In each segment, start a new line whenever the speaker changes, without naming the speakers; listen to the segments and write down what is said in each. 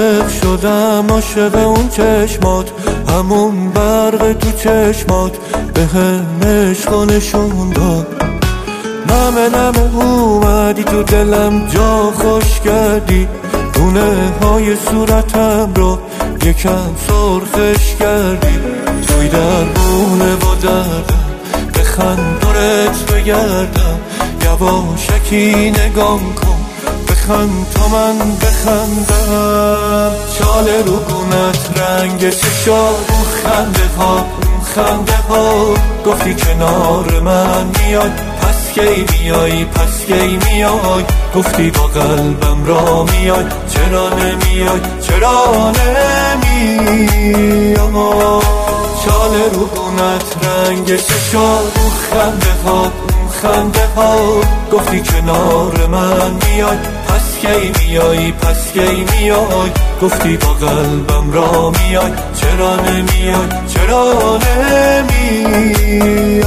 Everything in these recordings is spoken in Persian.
عاشق شدم، عاشق اون چشمات، همون برق تو چشمات به هم عشق نشون داد. نمه نمه اومدی تو دلم، جا خوش کردی، گونه های صورتم رو یکم سرخش کردی. توی دربونه و دردم بخند دورت بگردم، یواشکی نگام کن بخند تا من بخندم. چاله رو گونت رنگ چشا رو خنده ها، خنده ها گفتی کنار من میای، پس کی میای پس کی میای، گفتی با قلبم را میای، چرا نمیای چرا نمیای. چاله رو گونت رنگ چشا رو خنده ها، خنده ها گفتی کنار من میای، پس کی میای پس کی میای، گفتی با قلبم را میای، چرا نمیای چرا نمیای.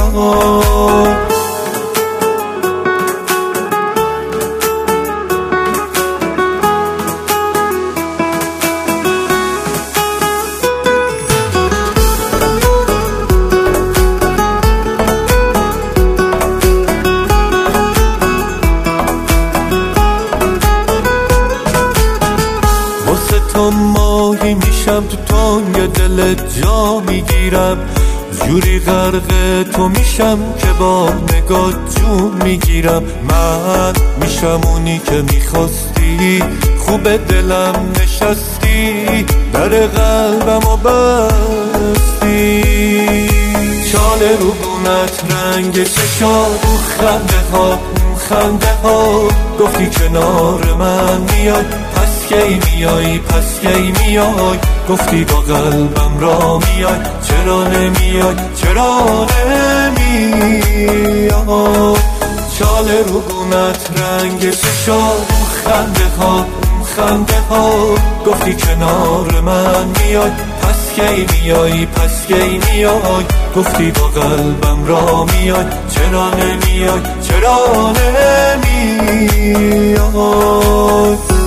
تا ماهی میشم تو تنگ دلت جا میگیرم، جوری غرق تو میشم که با نگاه جون میگیرم. من میشم اونی که میخواستی، خوب دلم نشستی، در قلبم و بستی. چاله رو گونت رنگ چشا رو خنده ها، خنده ها گفتی کنار من میای، پس کی میای پس کی میای، گفتی با قلبم را میای، چرا نمیای چرا نمیای. چاله رو گونت رنگ چشا رو خنده ها، خنده ها گفتی کنار من میای، پس کی میای پس کی میای، گفتی با قلبم را میای، چرا نمیای چرا نمیای.